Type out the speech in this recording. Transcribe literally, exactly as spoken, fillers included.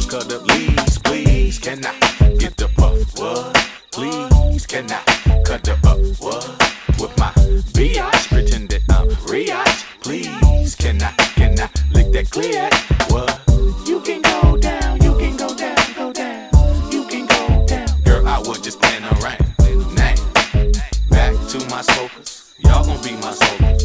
cut up leaves, please. Can I get the puff? What? Please, can I cut the up? What? With my biatch, pretend that I'm Riach. Please, can I, can I lick that clear? What? You can go down, you can go down, go down. You can go down. Girl, I would just stand around. Now, back to my smokers. Y'all gon' be my smokers.